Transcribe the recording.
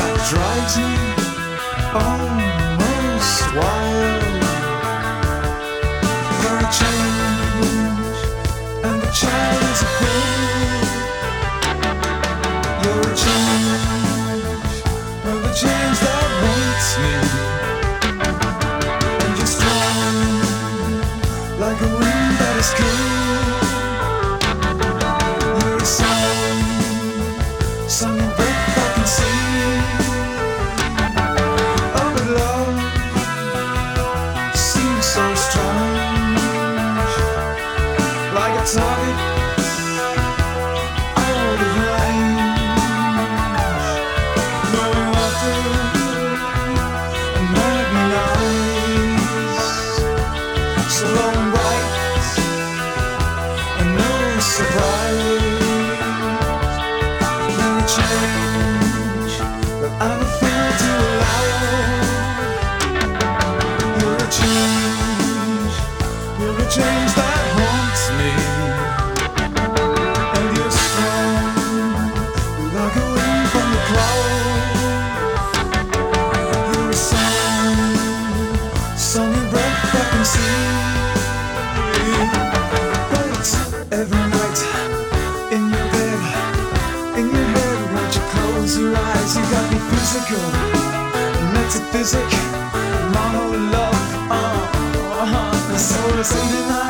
that drives me almost wild. You're a change, and the child is a fool. You're a change, and the change that wants me. And you're strong, like a wind that is cool. You're a song you break back and see. Oh, but love seems so strange, like a target out of range. No water and magnet eyes, so long and bright and no surprise. You're a change that I'm afraid to allow. You're a change that haunts me. And you're strong, like a wind from the cloud. You're a song you break back and see. But every night in your bed, in your head, won't you close your eyes? You got me physical, metaphysic, mono love. The soul is in the night.